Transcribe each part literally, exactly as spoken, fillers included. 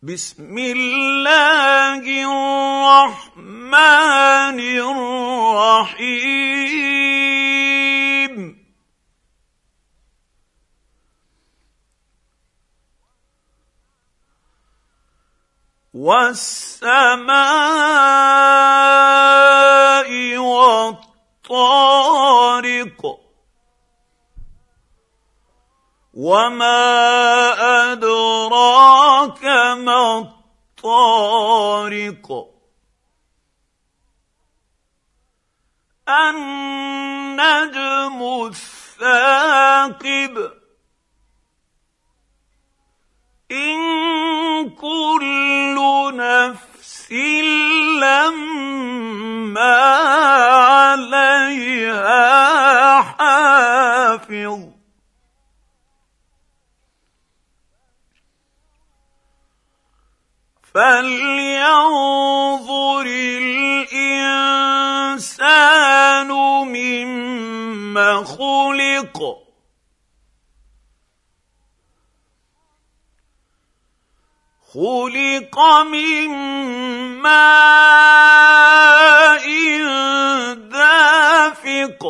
بسم الله الرحمن الرحيم والسماء والطارق وما أدراك ما الطارق النجم الثاقب إن كل نفس لما عليها حافظ فلينظر الإنسان مما خلق خلق من ماء دافق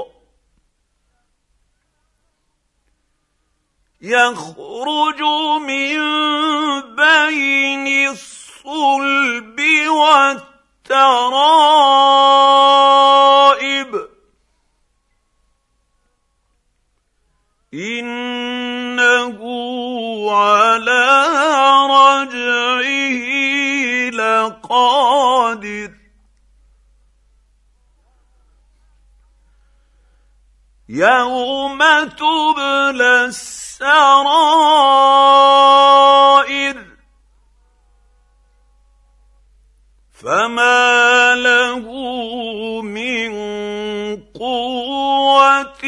يخرج من بين الصلب والترائب إنه على رجعه لقادر يوم تبلى السرائر فما له من قوة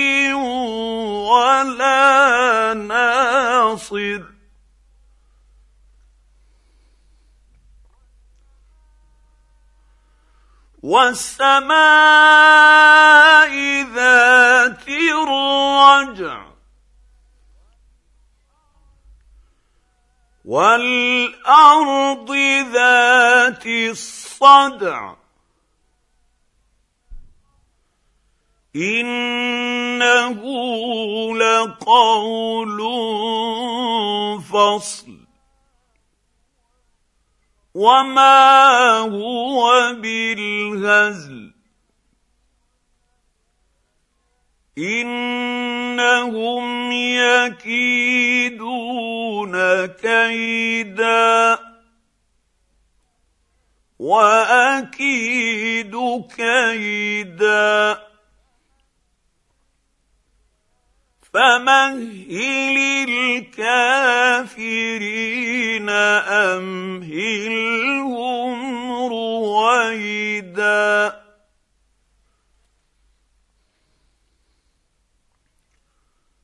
ولا ناصر والسماء ذات الرجع والأرض ذات الصدع إنه لقول فصل وما هو بالهزل إنهم يكيدون كيدا وأكيد كيدا فمهل الكافرين أمهلهم